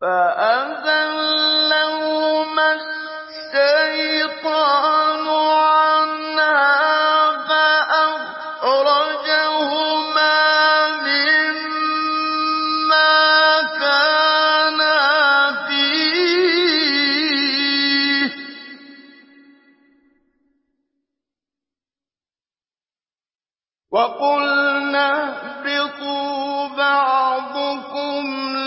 فَأَزَلَّهُمَا الشَّيْطَانُ عَنْهَا فَأَخْرَجَهُمَا مِمَّا كَانَا فِيهِ ۖ وَقُلْنَا اهْبِطُوا بَعْضُكُمْ